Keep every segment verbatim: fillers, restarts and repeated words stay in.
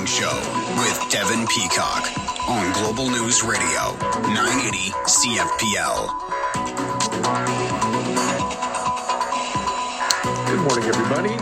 Show with Devin Peacock on Global News Radio, nine eighty C F P L. Good morning, everybody.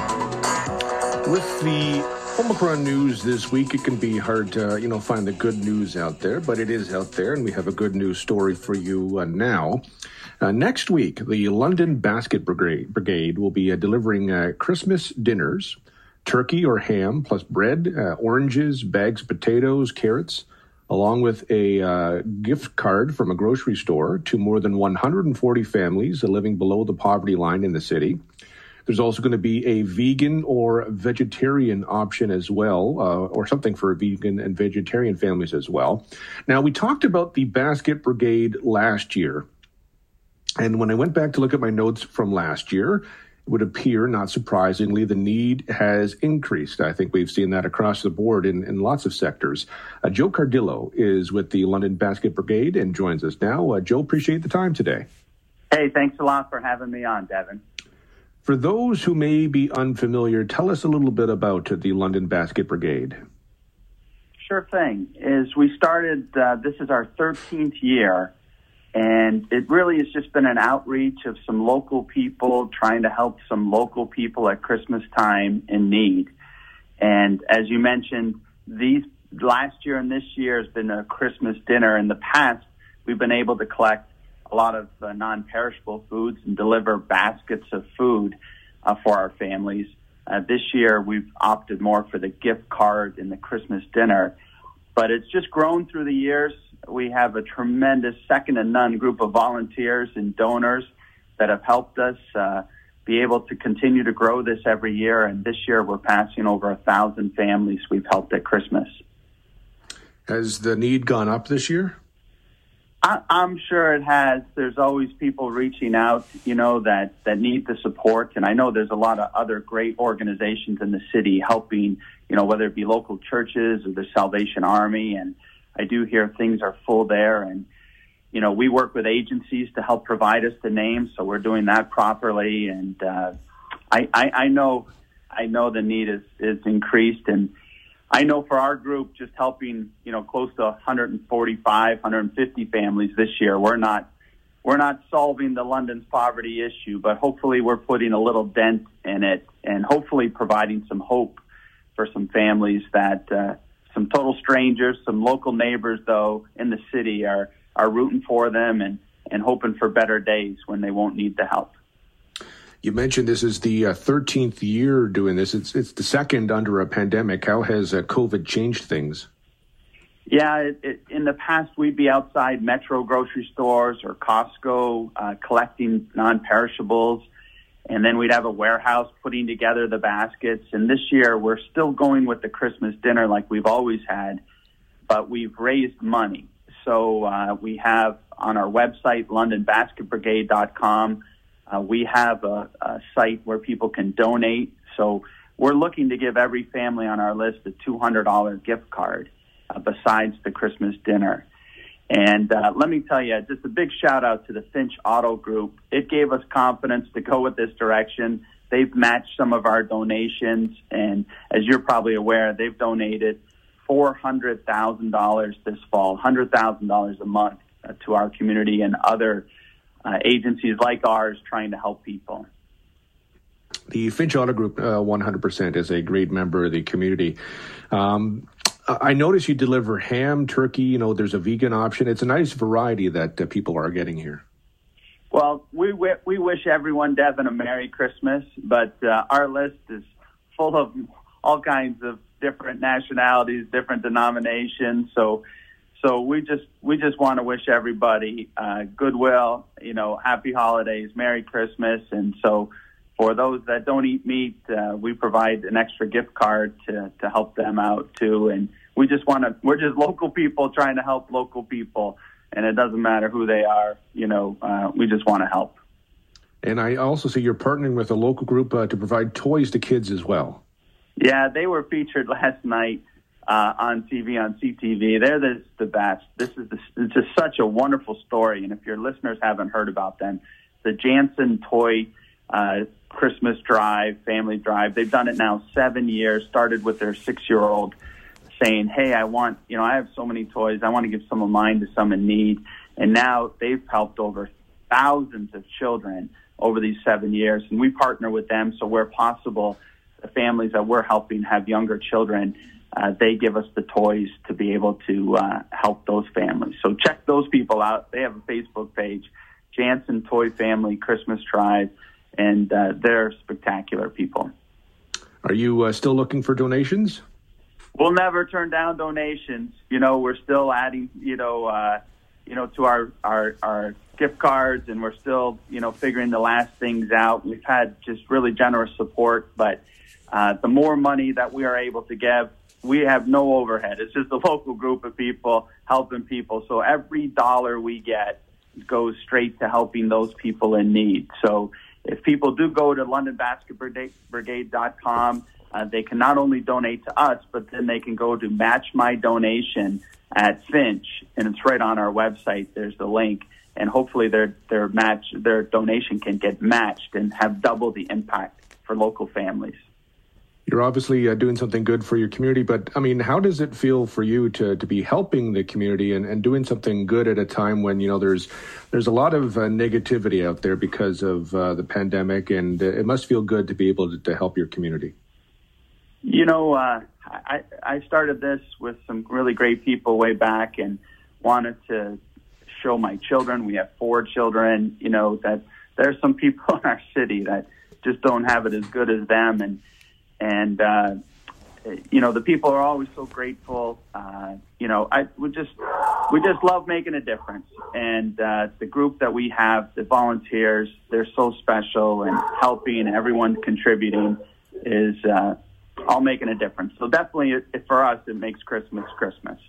With the Omicron news this week, it can be hard to, you know, find the good news out there, but it is out there, and we have a good news story for you uh, now. Uh, next week, the London Basket Brigade, Brigade will be uh, delivering uh, Christmas dinners, turkey or ham, plus bread, uh, oranges, bags of potatoes, carrots, along with a uh, gift card from a grocery store to more than one hundred forty families living below the poverty line in the city. There's also going to be a vegan or vegetarian option as well, uh, or something for vegan and vegetarian families as well. Now, we talked about the Basket Brigade last year, and when I went back to look at my notes from last year, it would appear, not surprisingly, the need has increased. I think we've seen that across the board in, in lots of sectors. Uh, Joe Cardillo is with the London Basket Brigade and joins us now. Uh, Joe, appreciate the time today. Hey, thanks a lot for having me on, Devin. For those who may be unfamiliar, tell us a little bit about the London Basket Brigade. Sure thing. As we started, uh, this is our thirteenth year, and it really has just been an outreach of some local people trying to help some local people at Christmas time in need. And as you mentioned, these last year and this year has been a Christmas dinner. In the past, we've been able to collect a lot of uh, non-perishable foods and deliver baskets of food uh, for our families. Uh, this year, we've opted more for the gift card and the Christmas dinner. But it's just grown through the years. We have a tremendous second-to-none group of volunteers and donors that have helped us uh, be able to continue to grow this every year. And this year, we're passing over a thousand families we've helped at Christmas. Has the need gone up this year? I, I'm sure it has. There's always people reaching out, you know, that, that need the support. And I know there's a lot of other great organizations in the city helping, you know, whether it be local churches or the Salvation Army. And I do hear things are full there. And, you know, we work with agencies to help provide us the names. So we're doing that properly. And uh, I, I, I know I know the need is, is increased. And I know for our group, just helping, you know, close to one forty-five, one fifty families this year, we're not we're not solving the London's poverty issue, but hopefully we're putting a little dent in it and hopefully providing some hope for some families that uh, some total strangers, some local neighbors, though, in the city are, are rooting for them and, and hoping for better days when they won't need the help. You mentioned this is the uh, thirteenth year doing this. It's it's the second under a pandemic. How has uh, COVID changed things? Yeah, it, it, in the past, we'd be outside Metro grocery stores or Costco uh, collecting non-perishables, and then we'd have a warehouse putting together the baskets. And this year, we're still going with the Christmas dinner like we've always had, but we've raised money. So uh, we have on our website, london basket brigade dot com, Uh, we have a, a site where people can donate. So we're looking to give every family on our list a two hundred dollars gift card uh, besides the Christmas dinner. And uh, let me tell you, just a big shout out to the Finch Auto Group. It gave us confidence to go with this direction. They've matched some of our donations. And as you're probably aware, they've donated four hundred thousand dollars this fall, one hundred thousand dollars a month uh, to our community and other Uh, agencies like ours trying to help people. The Finch Auto Group, uh, one hundred percent, is a great member of the community. Um, I notice you deliver ham, turkey, you know, there's a vegan option. It's a nice variety that uh, people are getting here. Well, we w- we wish everyone, Devin, a Merry Christmas, but uh, our list is full of all kinds of different nationalities, different denominations, so So we just we just want to wish everybody uh, goodwill, you know, happy holidays, Merry Christmas. And so for those that don't eat meat, uh, we provide an extra gift card to, to help them out, too. And we just want to we're just local people trying to help local people. And it doesn't matter who they are, you know, uh, we just want to help. And I also see you're partnering with a local group uh, to provide toys to kids as well. Yeah, they were featured last night. Uh, on T V, on C T V. They're the, the best. This is the, it's just such a wonderful story. And if your listeners haven't heard about them, the Jansen Toy uh, Christmas Drive, Family Drive, they've done it now seven years, started with their six-year-old saying, hey, I want, you know, I have so many toys. I want to give some of mine to some in need. And now they've helped over thousands of children over these seven years. And we partner with them. So where possible, the families that we're helping have younger children, uh, they give us the toys to be able to uh, help those families. So check those people out. They have a Facebook page, Jansen Toy Family Christmas Drive, and uh, they're spectacular people. Are you uh, still looking for donations? We'll never turn down donations. You know, we're still adding, you know, uh, you know, to our, our, our gift cards, and we're still, you know, figuring the last things out. We've had just really generous support, but uh, the more money that we are able to give, we have no overhead. It's just a local group of people helping people. So every dollar we get goes straight to helping those people in need. So if people do go to London Basket Brigade dot com, uh, they can not only donate to us, but then they can go to Match My Donation at Finch, and it's right on our website. There's the link, and hopefully their their match their donation can get matched and have double the impact for local families. You're obviously uh, doing something good for your community, but I mean, how does it feel for you to to be helping the community and, and doing something good at a time when, you know, there's there's a lot of uh, negativity out there because of uh, the pandemic, and uh, it must feel good to be able to, to help your community. You know, uh, I, I started this with some really great people way back and wanted to show my children. We have four children, you know, that there's some people in our city that just don't have it as good as them. And, and uh, you know, the people are always so grateful. Uh, you know, I we just we just love making a difference. And uh, the group that we have, the volunteers, they're so special, and helping and everyone contributing is uh, all making a difference. So definitely, it, it, for us, it makes Christmas Christmas.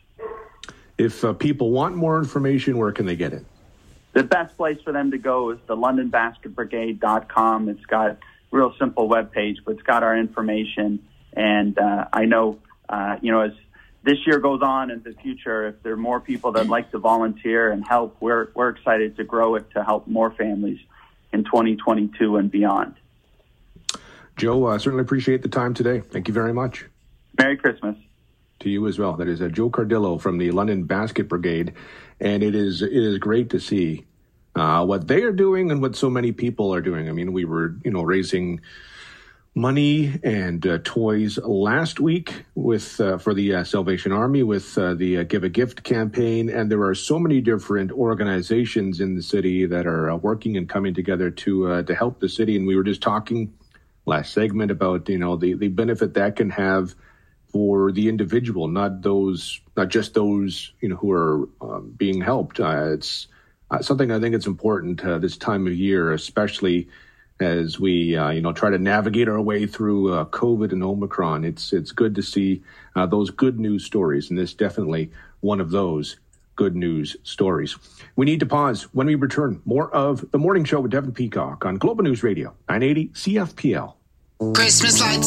If uh, people want more information, where can they get it? The best place for them to go is the London Basket Brigade dot com. It's got a real simple web page, but it's got our information. And uh, I know, uh, you know, as this year goes on in the future, if there are more people that like to volunteer and help, we're we're excited to grow it to help more families in twenty twenty-two and beyond. Joe, I uh, certainly appreciate the time today. Thank you very much. Merry Christmas. To you as well. That is uh, Joe Cardillo from the London Basket Brigade. And it is it is great to see uh, what they are doing and what so many people are doing. I mean, we were, you know, raising money and uh, toys last week with uh, for the uh, Salvation Army with uh, the uh, Give a Gift campaign. And there are so many different organizations in the city that are uh, working and coming together to uh, to help the city. And we were just talking last segment about, you know, the, the benefit that can have for the individual, not those, not just those, you know, who are um, being helped. Uh, it's uh, something I think it's important uh, this time of year, especially as we, uh, you know, try to navigate our way through uh, COVID and Omicron. It's it's good to see uh, those good news stories, and this is definitely one of those good news stories. We need to pause. When we return, more of The Morning Show with Devin Peacock on Global News Radio, nine eighty C F P L. Christmas lights.